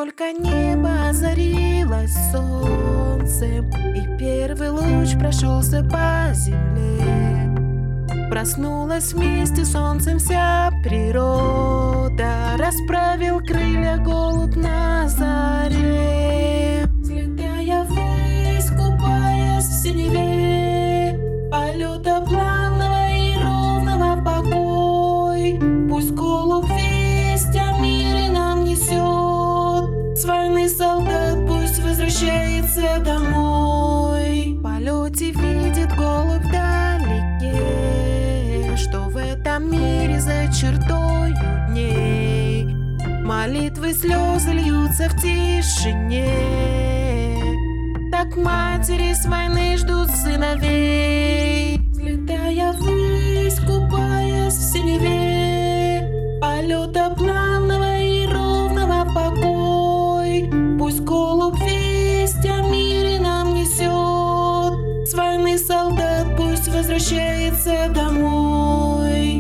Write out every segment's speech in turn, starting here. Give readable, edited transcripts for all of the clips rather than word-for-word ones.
только небо озарилось солнцем, и первый луч прошелся по земле, проснулась вместе с солнцем вся природа, расправил крылья голубь на заре. Взлетая ввысь, купаясь в синеве, полета плавного и ровного покой, пусть голубь весть о мире нам несет, с войны солдат пусть возвращается домой. В полете видит голубь вдалеке, что в этом мире за чертою дней молитвы, слезы льются в тишине. Так матери с войны ждут сыновей. Взлетая ввысь, купаясь в синеве, полета плавного и ровного покой, пусть голубь весть о мире нам несет, с войны солдат пусть возвращается домой.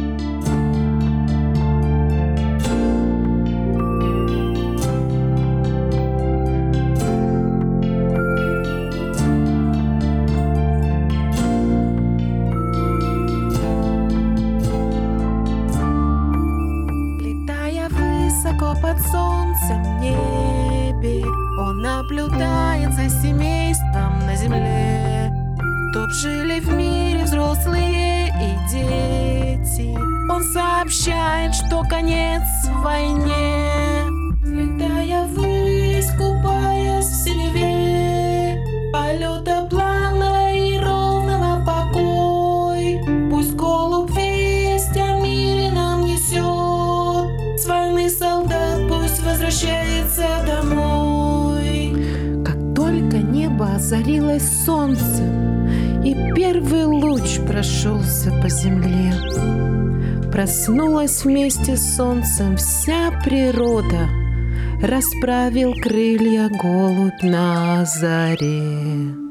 Высоко под солнцем в небе он наблюдает за семейством на земле, чтоб жили в мире взрослые и дети. Он сообщает, что конец войне. Взлетая ввысь, купаясь в синеве, полета плавного и ровного покой, пусть голубь весть о мире нам несет, с войны солдат пусть возвращается домой. Как только небо озарилось солнцем, и первый луч прошелся по земле, проснулась вместе с солнцем вся природа, расправил крылья голубь на заре.